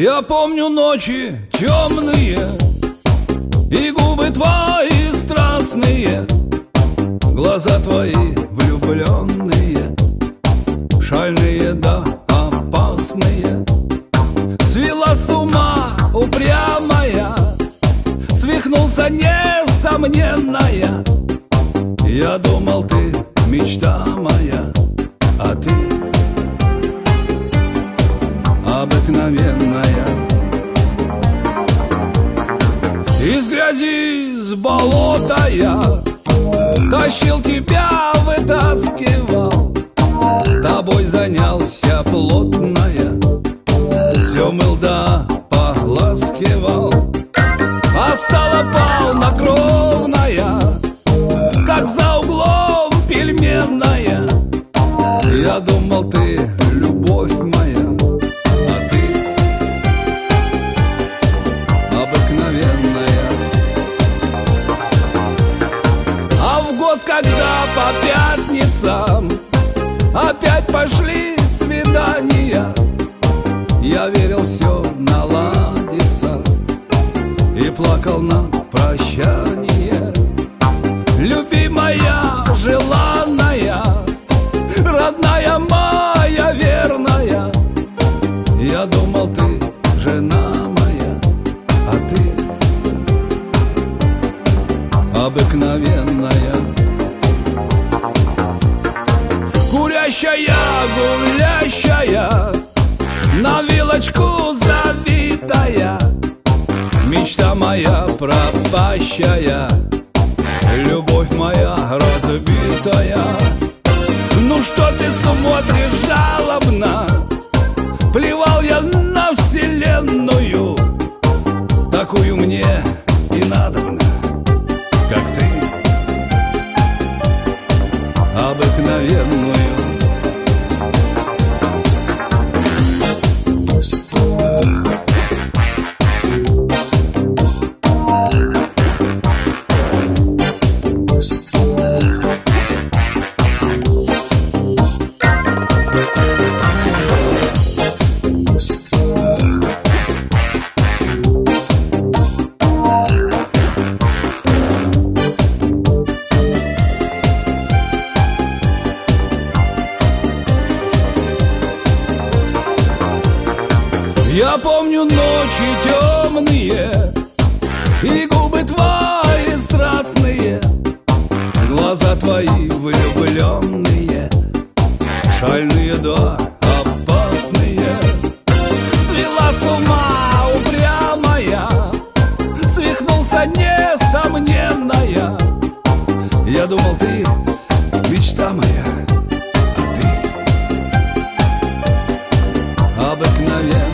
Я помню ночи темные и губы твои страстные, глаза твои влюбленные, шальные да опасные. Свела с ума упрямая, свихнулся несомненная. Я думал, ты мечта моя, а ты обыкновенная. Из грязи, с болота я тащил тебя, вытаскивал, тобой занялся плотно я, все мыл да поласкивал. А стала полнокровная, как за углом пельменная. Я думал, ты любовь моя, а ты обыкновенная. А в год, когда по пятницам опять пошли свидания, я верил, все наладится, и плакал на прощание. Любимая, желанная, родная моя верная, я думал, ты жена моя, а ты обыкновенная. Курящая, гулящая, на вилочку завитая, мечта моя пропащая, любовь моя разбитая. Ну что ты смотришь жалобно? Плевал я на вселенную, такую мне и надобно, как ты, обыкновенную. Я помню ночи темные и губы твои страстные, глаза твои влюбленные, шальные да опасные. Свела с ума упрямая, свихнулся несомненная. Я думал, ты мечта моя, а ты обыкновенная.